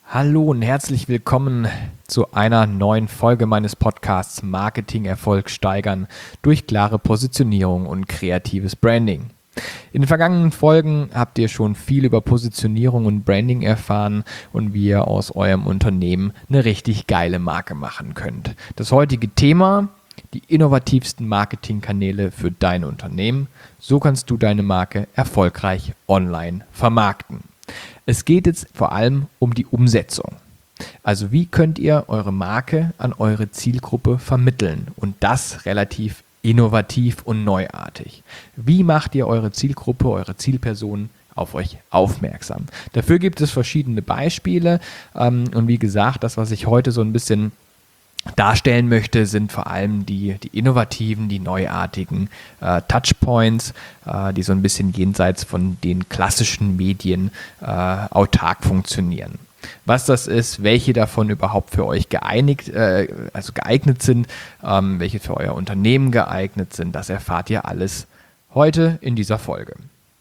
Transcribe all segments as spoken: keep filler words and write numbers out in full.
Hallo und herzlich willkommen zu einer neuen Folge meines Podcasts Marketing-Erfolg steigern durch klare Positionierung und kreatives Branding. In den vergangenen Folgen habt ihr schon viel über Positionierung und Branding erfahren und wie ihr aus eurem Unternehmen eine richtig geile Marke machen könnt. Das heutige Thema: die innovativsten Marketingkanäle für dein Unternehmen. So kannst du deine Marke erfolgreich online vermarkten. Es geht jetzt vor allem um die Umsetzung. Also wie könnt ihr eure Marke an eure Zielgruppe vermitteln und das relativ innovativ und neuartig. Wie macht ihr eure Zielgruppe, eure Zielperson auf euch aufmerksam? Dafür gibt es verschiedene Beispiele und wie gesagt, das, was ich heute so ein bisschen darstellen möchte, sind vor allem die, die innovativen, die neuartigen äh, Touchpoints, äh, die so ein bisschen jenseits von den klassischen Medien äh, autark funktionieren. Was das ist, welche davon überhaupt für euch geeinigt, äh, also geeignet sind, ähm, welche für euer Unternehmen geeignet sind, das erfahrt ihr alles heute in dieser Folge.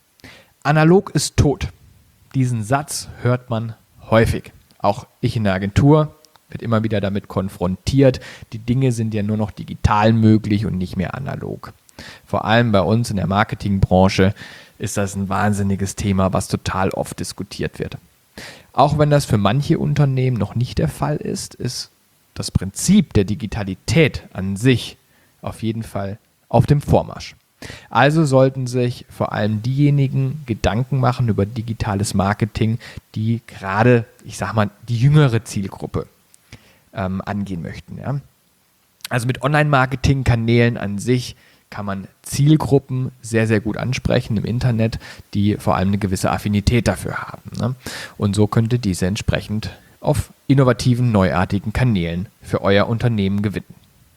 Analog ist tot. Diesen Satz hört man häufig. Auch ich in der Agentur wird immer wieder damit konfrontiert. Die Dinge sind ja nur noch digital möglich und nicht mehr analog. Vor allem bei uns in der Marketingbranche ist das ein wahnsinniges Thema, was total oft diskutiert wird. Auch wenn das für manche Unternehmen noch nicht der Fall ist, ist das Prinzip der Digitalität an sich auf jeden Fall auf dem Vormarsch. Also sollten sich vor allem diejenigen Gedanken machen über digitales Marketing, die gerade, ich sag mal, die jüngere Zielgruppe ähm, angehen möchten. Ja? Also mit Online-Marketing-Kanälen an sich kann man Zielgruppen sehr, sehr gut ansprechen im Internet, die vor allem eine gewisse Affinität dafür haben. Ne? Und so könnt ihr diese entsprechend auf innovativen, neuartigen Kanälen für euer Unternehmen gewinnen.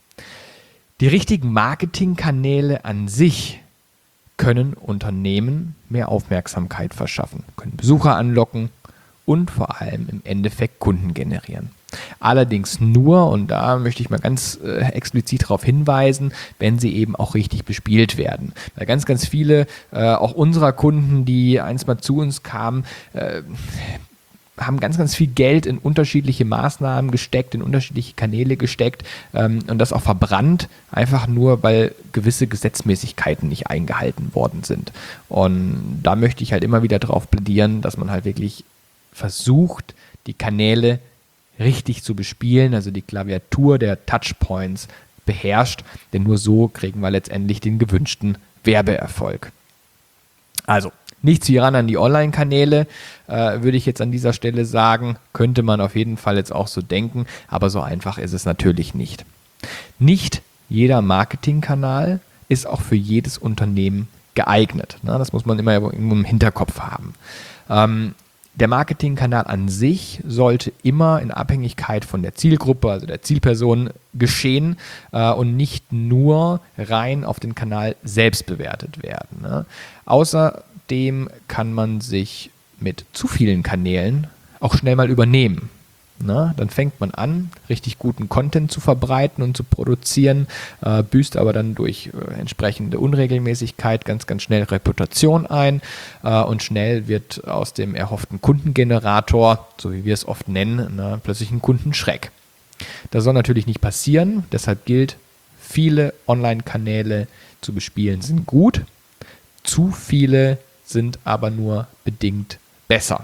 Die richtigen Marketingkanäle an sich können Unternehmen mehr Aufmerksamkeit verschaffen, können Besucher anlocken und vor allem im Endeffekt Kunden generieren. Allerdings nur, und da möchte ich mal ganz äh, explizit darauf hinweisen, wenn sie eben auch richtig bespielt werden. Weil ganz, ganz viele, äh, auch unserer Kunden, die einst mal zu uns kamen, äh, haben ganz, ganz viel Geld in unterschiedliche Maßnahmen gesteckt, in unterschiedliche Kanäle gesteckt ähm, und das auch verbrannt, einfach nur, weil gewisse Gesetzmäßigkeiten nicht eingehalten worden sind. Und da möchte ich halt immer wieder darauf plädieren, dass man halt wirklich versucht, die Kanäle richtig zu bespielen, also die Klaviatur der Touchpoints beherrscht, denn nur so kriegen wir letztendlich den gewünschten Werbeerfolg. Also, nicht zu ran an die Online-Kanäle, äh, würde ich jetzt an dieser Stelle sagen, könnte man auf jeden Fall jetzt auch so denken, aber so einfach ist es natürlich nicht. Nicht jeder Marketingkanal ist auch für jedes Unternehmen geeignet. Ne? Das muss man immer im Hinterkopf haben. Ähm, Der Marketingkanal an sich sollte immer in Abhängigkeit von der Zielgruppe, also der Zielperson, geschehen äh, und nicht nur rein auf den Kanal selbst bewertet werden. Ne? Außerdem kann man sich mit zu vielen Kanälen auch schnell mal übernehmen. Na, dann fängt man an, richtig guten Content zu verbreiten und zu produzieren, äh, büßt aber dann durch äh, entsprechende Unregelmäßigkeit ganz, ganz schnell Reputation ein äh, und schnell wird aus dem erhofften Kundengenerator, so wie wir es oft nennen, na, plötzlich ein Kundenschreck. Das soll natürlich nicht passieren, deshalb gilt, viele Online-Kanäle zu bespielen sind gut, zu viele sind aber nur bedingt besser.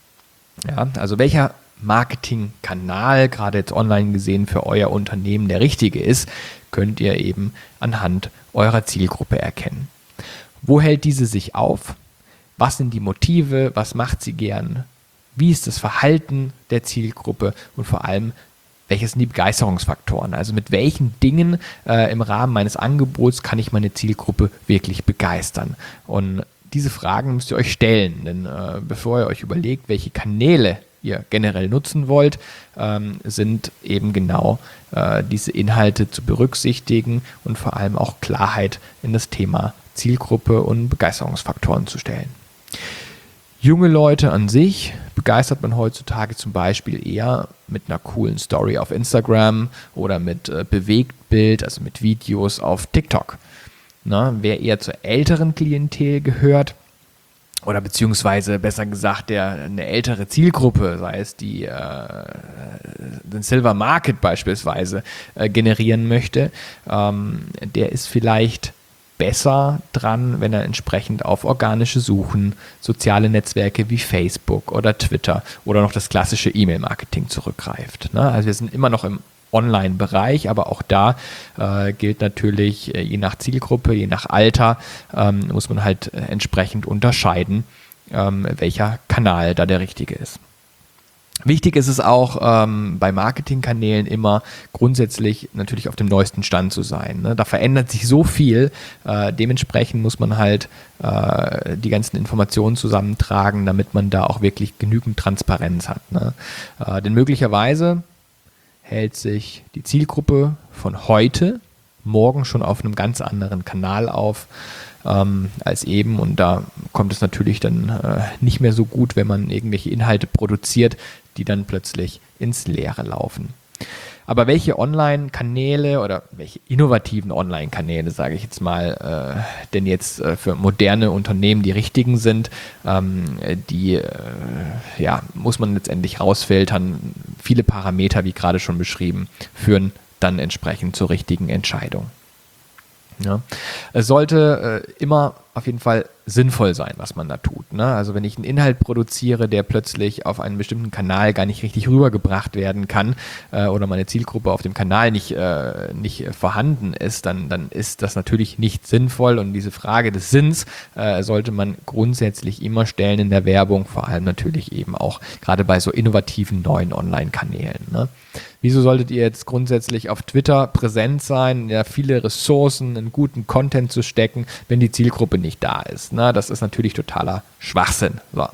Ja, also welcher Marketingkanal, gerade jetzt online gesehen, für euer Unternehmen der richtige ist, könnt ihr eben anhand eurer Zielgruppe erkennen. Wo hält diese sich auf? Was sind die Motive? Was macht sie gern? Wie ist das Verhalten der Zielgruppe? Und vor allem, welche sind die Begeisterungsfaktoren? Also mit welchen Dingen äh, im Rahmen meines Angebots kann ich meine Zielgruppe wirklich begeistern? Und diese Fragen müsst ihr euch stellen, denn äh, bevor ihr euch überlegt, welche Kanäle ihr generell nutzen wollt, ähm, sind eben genau äh, diese Inhalte zu berücksichtigen und vor allem auch Klarheit in das Thema Zielgruppe und Begeisterungsfaktoren zu stellen. Junge Leute an sich begeistert man heutzutage zum Beispiel eher mit einer coolen Story auf Instagram oder mit äh, Bewegtbild, also mit Videos auf TikTok. Na, wer eher zur älteren Klientel gehört, oder beziehungsweise besser gesagt der eine ältere Zielgruppe, sei es die äh, den Silver Market beispielsweise äh, generieren möchte, ähm, der ist vielleicht besser dran, wenn er entsprechend auf organische Suchen, soziale Netzwerke wie Facebook oder Twitter oder noch das klassische E-Mail-Marketing zurückgreift. Ne? Also wir sind immer noch im Online-Bereich, aber auch da äh, gilt natürlich, äh, je nach Zielgruppe, je nach Alter, ähm, muss man halt äh, entsprechend unterscheiden, ähm, welcher Kanal da der richtige ist. Wichtig ist es auch ähm, bei Marketingkanälen immer grundsätzlich natürlich auf dem neuesten Stand zu sein. Ne? Da verändert sich so viel, äh, dementsprechend muss man halt äh, die ganzen Informationen zusammentragen, damit man da auch wirklich genügend Transparenz hat. Ne? Äh, denn möglicherweise hält sich die Zielgruppe von heute, morgen schon auf einem ganz anderen Kanal auf ähm, als eben. Und da kommt es natürlich dann äh, nicht mehr so gut, wenn man irgendwelche Inhalte produziert, die dann plötzlich ins Leere laufen. Aber welche Online-Kanäle oder welche innovativen Online-Kanäle, sage ich jetzt mal, äh, denn jetzt äh, für moderne Unternehmen die richtigen sind, ähm, die äh, ja, muss man letztendlich rausfiltern. Viele Parameter, wie gerade schon beschrieben, führen dann entsprechend zur richtigen Entscheidung. Ja. Es sollte äh, immer auf jeden Fall sinnvoll sein, was man da tut. Ne? Also wenn ich einen Inhalt produziere, der plötzlich auf einen bestimmten Kanal gar nicht richtig rübergebracht werden kann äh, oder meine Zielgruppe auf dem Kanal nicht, äh, nicht vorhanden ist, dann, dann ist das natürlich nicht sinnvoll. Und diese Frage des Sinns äh, sollte man grundsätzlich immer stellen in der Werbung, vor allem natürlich eben auch gerade bei so innovativen neuen Online-Kanälen. Ne? Wieso solltet ihr jetzt grundsätzlich auf Twitter präsent sein, ja, viele Ressourcen in guten Content zu stecken, wenn die Zielgruppe nicht da ist? Na, das ist natürlich totaler Schwachsinn. So.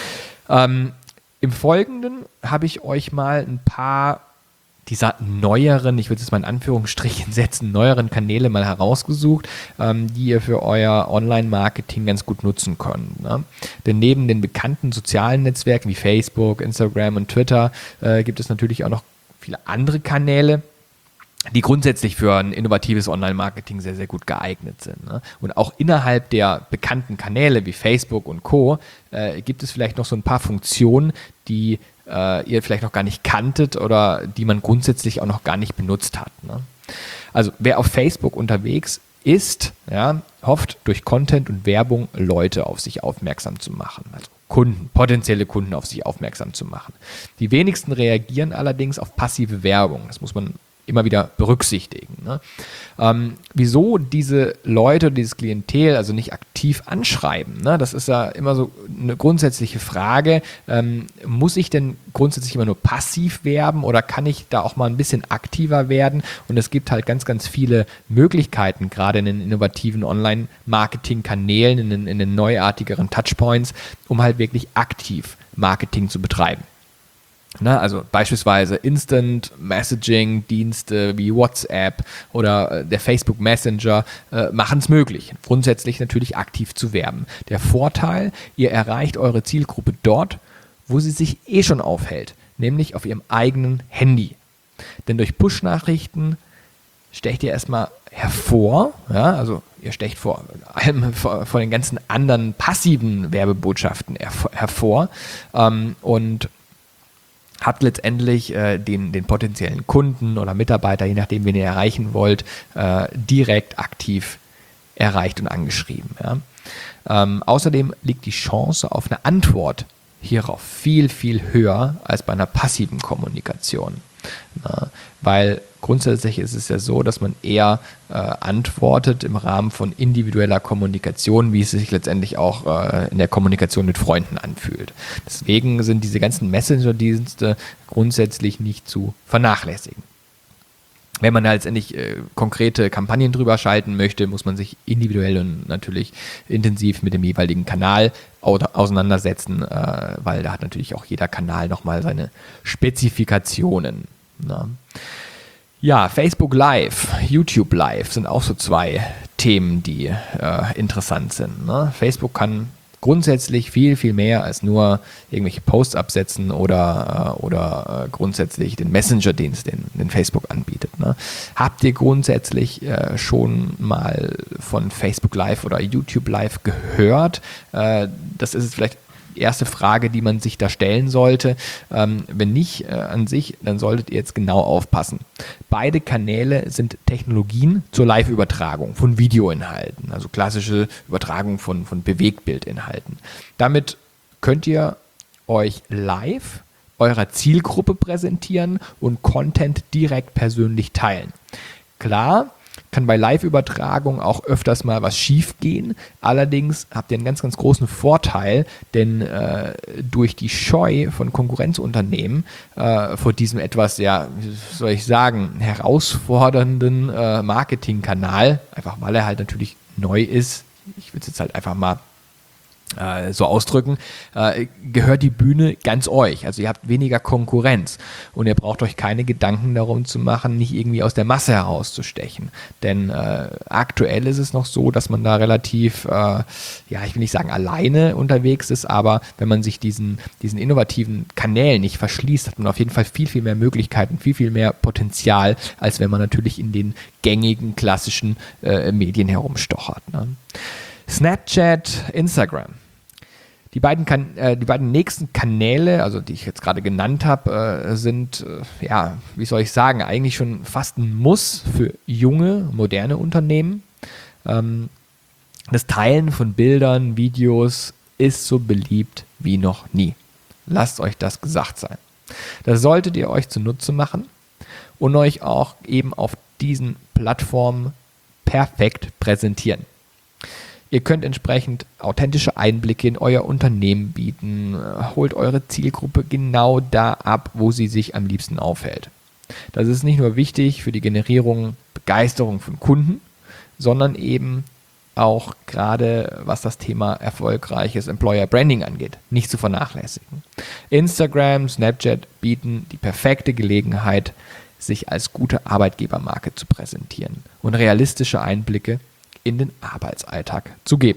Ähm, Im Folgenden habe ich euch mal ein paar dieser neueren, ich würde es mal in Anführungsstrichen setzen, neueren Kanäle mal herausgesucht, ähm, die ihr für euer Online-Marketing ganz gut nutzen könnt. Ne? Denn neben den bekannten sozialen Netzwerken wie Facebook, Instagram und Twitter äh, gibt es natürlich auch noch viele andere Kanäle, die grundsätzlich für ein innovatives Online-Marketing sehr, sehr gut geeignet sind. Ne? Und auch innerhalb der bekannten Kanäle wie Facebook und Co. Äh, gibt es vielleicht noch so ein paar Funktionen, die äh, ihr vielleicht noch gar nicht kanntet oder die man grundsätzlich auch noch gar nicht benutzt hat. Ne? Also wer auf Facebook unterwegs ist, ja, hofft durch Content und Werbung Leute auf sich aufmerksam zu machen. Also Kunden, potenzielle Kunden auf sich aufmerksam zu machen. Die wenigsten reagieren allerdings auf passive Werbung. Das muss man immer wieder berücksichtigen. Ne? Ähm, wieso diese Leute, dieses Klientel also nicht aktiv anschreiben? Ne? Das ist ja immer so eine grundsätzliche Frage. Ähm, muss ich denn grundsätzlich immer nur passiv werben oder kann ich da auch mal ein bisschen aktiver werden? Und es gibt halt ganz, ganz viele Möglichkeiten, gerade in den innovativen Online-Marketing-Kanälen, in den, in den neuartigeren Touchpoints, um halt wirklich aktiv Marketing zu betreiben. Na, also beispielsweise Instant Messaging Dienste wie WhatsApp oder äh, der Facebook Messenger äh, machen es möglich, grundsätzlich natürlich aktiv zu werben. Der Vorteil, ihr erreicht eure Zielgruppe dort, wo sie sich eh schon aufhält, nämlich auf ihrem eigenen Handy. Denn durch Push-Nachrichten stecht ihr erstmal hervor, ja, also ihr stecht vor allem vor, vor den ganzen anderen passiven Werbebotschaften hervor, hervor ähm, und habt letztendlich äh, den, den potenziellen Kunden oder Mitarbeiter, je nachdem, wen ihr erreichen wollt, äh, direkt aktiv erreicht und angeschrieben. Ja. Ähm, außerdem liegt die Chance auf eine Antwort hierauf viel, viel höher als bei einer passiven Kommunikation. Na, weil grundsätzlich ist es ja so, dass man eher äh, antwortet im Rahmen von individueller Kommunikation, wie es sich letztendlich auch äh, in der Kommunikation mit Freunden anfühlt. Deswegen sind diese ganzen Messenger-Dienste grundsätzlich nicht zu vernachlässigen. Wenn man da letztendlich äh, konkrete Kampagnen drüber schalten möchte, muss man sich individuell und natürlich intensiv mit dem jeweiligen Kanal au- auseinandersetzen, äh, weil da hat natürlich auch jeder Kanal nochmal seine Spezifikationen. Na. Ja, Facebook Live, YouTube Live sind auch so zwei Themen, die äh, interessant sind. Ne? Facebook kann grundsätzlich viel, viel mehr als nur irgendwelche Posts absetzen oder, äh, oder äh, grundsätzlich den Messenger-Dienst, den, den Facebook anbietet. Ne? Habt ihr grundsätzlich äh, schon mal von Facebook Live oder YouTube Live gehört? Äh, das ist vielleicht die erste Frage, die man sich da stellen sollte. Ähm, wenn nicht äh, an sich, dann solltet ihr jetzt genau aufpassen. Beide Kanäle sind Technologien zur Live-Übertragung von Videoinhalten, also klassische Übertragung von, von Bewegtbildinhalten. Damit könnt ihr euch live eurer Zielgruppe präsentieren und Content direkt persönlich teilen. Klar, kann bei Live-Übertragung auch öfters mal was schief gehen. Allerdings habt ihr einen ganz, ganz großen Vorteil, denn äh, durch die Scheu von Konkurrenzunternehmen äh, vor diesem etwas, ja, wie soll ich sagen, herausfordernden äh, Marketingkanal, einfach weil er halt natürlich neu ist, ich würde es jetzt halt einfach mal so ausdrücken, äh, gehört die Bühne ganz euch. Also ihr habt weniger Konkurrenz und ihr braucht euch keine Gedanken darum zu machen, nicht irgendwie aus der Masse herauszustechen. Denn äh, aktuell ist es noch so, dass man da relativ, äh, ja, ich will nicht sagen alleine unterwegs ist, aber wenn man sich diesen, diesen innovativen Kanälen nicht verschließt, hat man auf jeden Fall viel, viel mehr Möglichkeiten, viel, viel mehr Potenzial, als wenn man natürlich in den gängigen klassischen äh, Medien herumstochert. Ne? Snapchat, Instagram. Die beiden, kan- äh, die beiden nächsten Kanäle, also die ich jetzt gerade genannt habe, äh, sind, äh, ja, wie soll ich sagen, eigentlich schon fast ein Muss für junge, moderne Unternehmen. Ähm, das Teilen von Bildern, Videos ist so beliebt wie noch nie. Lasst euch das gesagt sein. Das solltet ihr euch zunutze machen und euch auch eben auf diesen Plattformen perfekt präsentieren. Ihr könnt entsprechend authentische Einblicke in euer Unternehmen bieten, holt eure Zielgruppe genau da ab, wo sie sich am liebsten aufhält. Das ist nicht nur wichtig für die Generierung, Begeisterung von Kunden, sondern eben auch gerade was das Thema erfolgreiches Employer Branding angeht, nicht zu vernachlässigen. Instagram, Snapchat bieten die perfekte Gelegenheit, sich als gute Arbeitgebermarke zu präsentieren und realistische Einblicke in den Arbeitsalltag zu geben.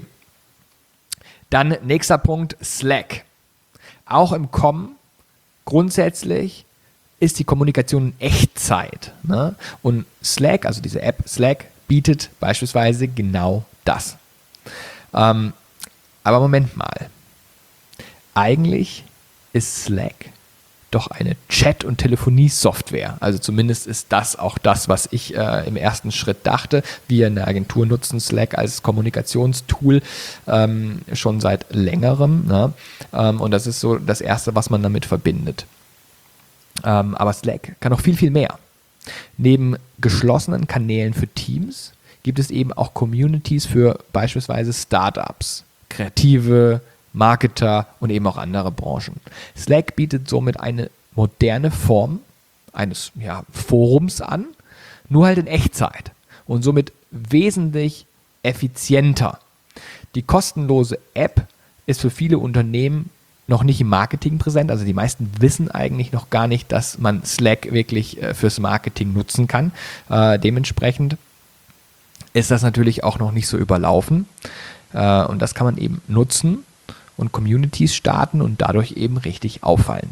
Dann nächster Punkt, Slack. Auch im Kommen grundsätzlich ist die Kommunikation in Echtzeit. Ne? Und Slack, also diese App Slack, bietet beispielsweise genau das. Ähm, aber Moment mal. Eigentlich ist Slack doch eine Chat- und Telefonie-Software. Also zumindest ist das auch das, was ich äh, im ersten Schritt dachte. Wir in der Agentur nutzen Slack als Kommunikationstool ähm, schon seit längerem. Ne? Ähm, und das ist so das Erste, was man damit verbindet. Ähm, aber Slack kann noch viel, viel mehr. Neben geschlossenen Kanälen für Teams gibt es eben auch Communities für beispielsweise Startups, Kreative, Marketer und eben auch andere Branchen. Slack bietet somit eine moderne Form eines ja, Forums an, nur halt in Echtzeit und somit wesentlich effizienter. Die kostenlose App ist für viele Unternehmen noch nicht im Marketing präsent, also die meisten wissen eigentlich noch gar nicht, dass man Slack wirklich äh, fürs Marketing nutzen kann. Äh, dementsprechend ist das natürlich auch noch nicht so überlaufen äh, und das kann man eben nutzen und Communities starten und dadurch eben richtig auffallen.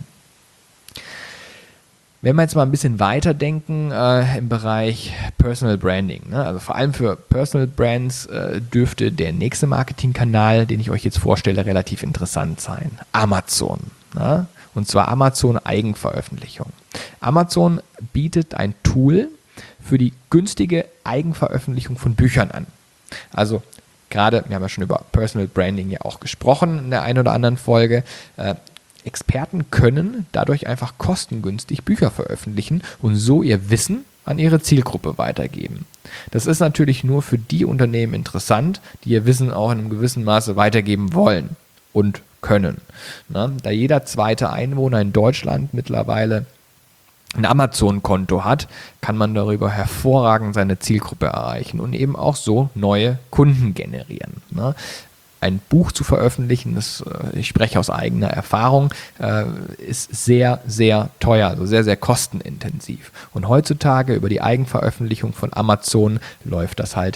Wenn wir jetzt mal ein bisschen weiterdenken äh, im Bereich Personal Branding, ne? Also vor allem für Personal Brands äh, dürfte der nächste Marketingkanal, den ich euch jetzt vorstelle, relativ interessant sein. Amazon. Ne? Und zwar Amazon Eigenveröffentlichung. Amazon bietet ein Tool für die günstige Eigenveröffentlichung von Büchern an. Also gerade, wir haben ja schon über Personal Branding ja auch gesprochen in der einen oder anderen Folge, äh, Experten können dadurch einfach kostengünstig Bücher veröffentlichen und so ihr Wissen an ihre Zielgruppe weitergeben. Das ist natürlich nur für die Unternehmen interessant, die ihr Wissen auch in einem gewissen Maße weitergeben wollen und können. Na, da jeder zweite Einwohner in Deutschland mittlerweile ein Amazon-Konto hat, kann man darüber hervorragend seine Zielgruppe erreichen und eben auch so neue Kunden generieren. Ne? Ein Buch zu veröffentlichen, das, ich spreche aus eigener Erfahrung, ist sehr, sehr teuer, also sehr, sehr kostenintensiv. Und heutzutage über die Eigenveröffentlichung von Amazon läuft das halt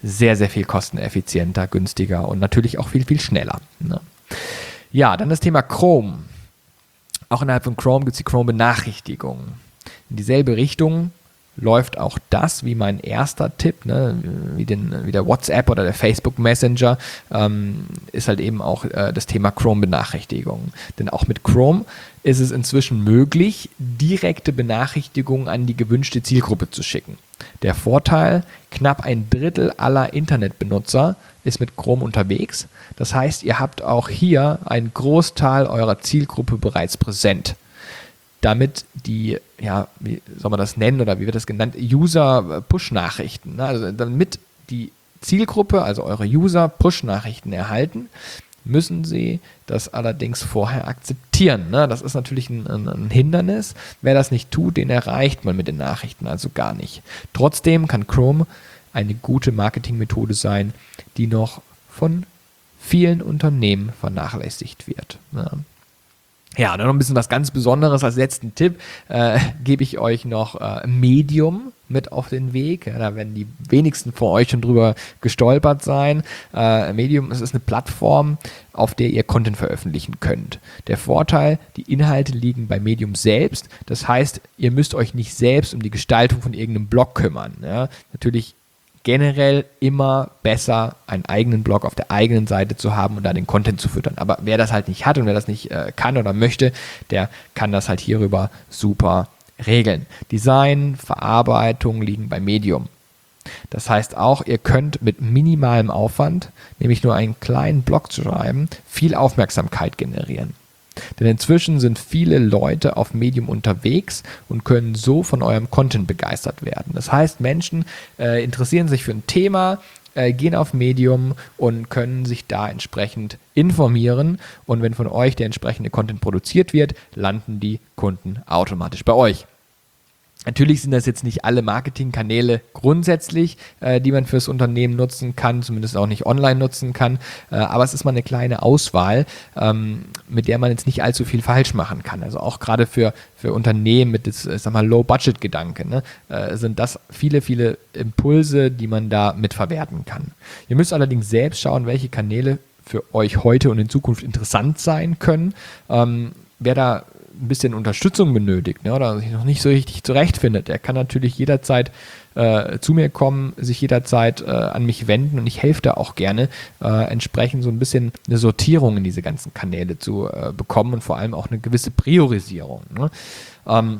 sehr, sehr viel kosteneffizienter, günstiger und natürlich auch viel, viel schneller. Ne? Ja, dann das Thema Chrome. Auch innerhalb von Chrome gibt es die Chrome-Benachrichtigungen. In dieselbe Richtung läuft auch das wie mein erster Tipp, ne, wie, den, wie der WhatsApp oder der Facebook Messenger, ähm, ist halt eben auch äh, das Thema Chrome-Benachrichtigungen. Denn auch mit Chrome ist es inzwischen möglich, direkte Benachrichtigungen an die gewünschte Zielgruppe zu schicken. Der Vorteil, knapp ein Drittel aller Internetbenutzer ist mit Chrome unterwegs. Das heißt, ihr habt auch hier einen Großteil eurer Zielgruppe bereits präsent. Damit die, ja, wie soll man das nennen oder wie wird das genannt, User-Push-Nachrichten, ne? Also damit die Zielgruppe, also eure User Push-Nachrichten erhalten, müssen sie das allerdings vorher akzeptieren. Ne? Das ist natürlich ein, ein, ein Hindernis. Wer das nicht tut, den erreicht man mit den Nachrichten also gar nicht. Trotzdem kann Chrome eine gute Marketingmethode sein, die noch von vielen Unternehmen vernachlässigt wird. Ne? Ja, dann noch ein bisschen was ganz Besonderes als letzten Tipp äh, gebe ich euch noch äh, Medium mit auf den Weg. Ja, da werden die wenigsten von euch schon drüber gestolpert sein. Äh, Medium, es ist eine Plattform, auf der ihr Content veröffentlichen könnt. Der Vorteil, die Inhalte liegen bei Medium selbst. Das heißt, ihr müsst euch nicht selbst um die Gestaltung von irgendeinem Blog kümmern. Ja, natürlich generell immer besser, einen eigenen Blog auf der eigenen Seite zu haben und da den Content zu füttern. Aber wer das halt nicht hat und wer das nicht äh, kann oder möchte, der kann das halt hierüber super regeln. Design, Verarbeitung liegen bei Medium. Das heißt auch, ihr könnt mit minimalem Aufwand, nämlich nur einen kleinen Blog zu schreiben, viel Aufmerksamkeit generieren. Denn inzwischen sind viele Leute auf Medium unterwegs und können so von eurem Content begeistert werden. Das heißt, Menschen äh, interessieren sich für ein Thema, äh, gehen auf Medium und können sich da entsprechend informieren. Und wenn von euch der entsprechende Content produziert wird, landen die Kunden automatisch bei euch. Natürlich sind das jetzt nicht alle Marketingkanäle grundsätzlich, äh, die man fürs Unternehmen nutzen kann, zumindest auch nicht online nutzen kann, äh, aber es ist mal eine kleine Auswahl, ähm, mit der man jetzt nicht allzu viel falsch machen kann. Also auch gerade für, für Unternehmen mit das, ich sag mal, Low-Budget-Gedanke, ne, äh, sind das viele, viele Impulse, die man da mit verwerten kann. Ihr müsst allerdings selbst schauen, welche Kanäle für euch heute und in Zukunft interessant sein können. Ähm, wer da ein bisschen Unterstützung benötigt, ne, oder sich noch nicht so richtig zurechtfindet, der kann natürlich jederzeit äh, zu mir kommen, sich jederzeit äh, an mich wenden und ich helfe da auch gerne, äh, entsprechend so ein bisschen eine Sortierung in diese ganzen Kanäle zu äh, bekommen und vor allem auch eine gewisse Priorisierung. Ne? Ähm,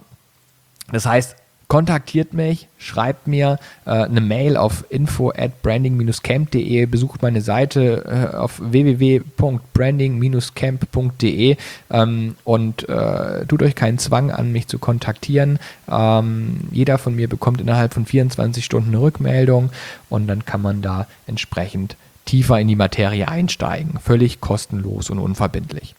das heißt, kontaktiert mich, schreibt mir äh, eine Mail auf info at branding dash camp punkt de, besucht meine Seite äh, auf w w w punkt branding dash camp punkt de ähm, und äh, tut euch keinen Zwang an, mich zu kontaktieren. Ähm, jeder von mir bekommt innerhalb von vierundzwanzig Stunden eine Rückmeldung und dann kann man da entsprechend tiefer in die Materie einsteigen. Völlig kostenlos und unverbindlich.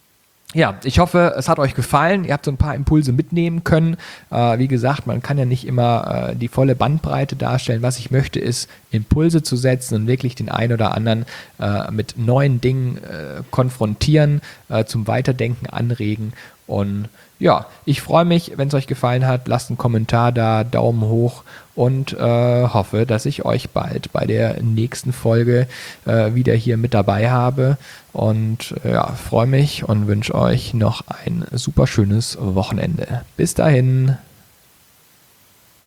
Ja, ich hoffe, es hat euch gefallen. Ihr habt so ein paar Impulse mitnehmen können. Äh, wie gesagt, man kann ja nicht immer äh, die volle Bandbreite darstellen. Was ich möchte, ist Impulse zu setzen und wirklich den einen oder anderen äh, mit neuen Dingen äh, konfrontieren, äh, zum Weiterdenken anregen. Und ja, ich freue mich, wenn es euch gefallen hat. Lasst einen Kommentar da, Daumen hoch und äh, hoffe, dass ich euch bald bei der nächsten Folge äh, wieder hier mit dabei habe. Und äh, ja, freue mich und wünsche euch noch ein super schönes Wochenende. Bis dahin.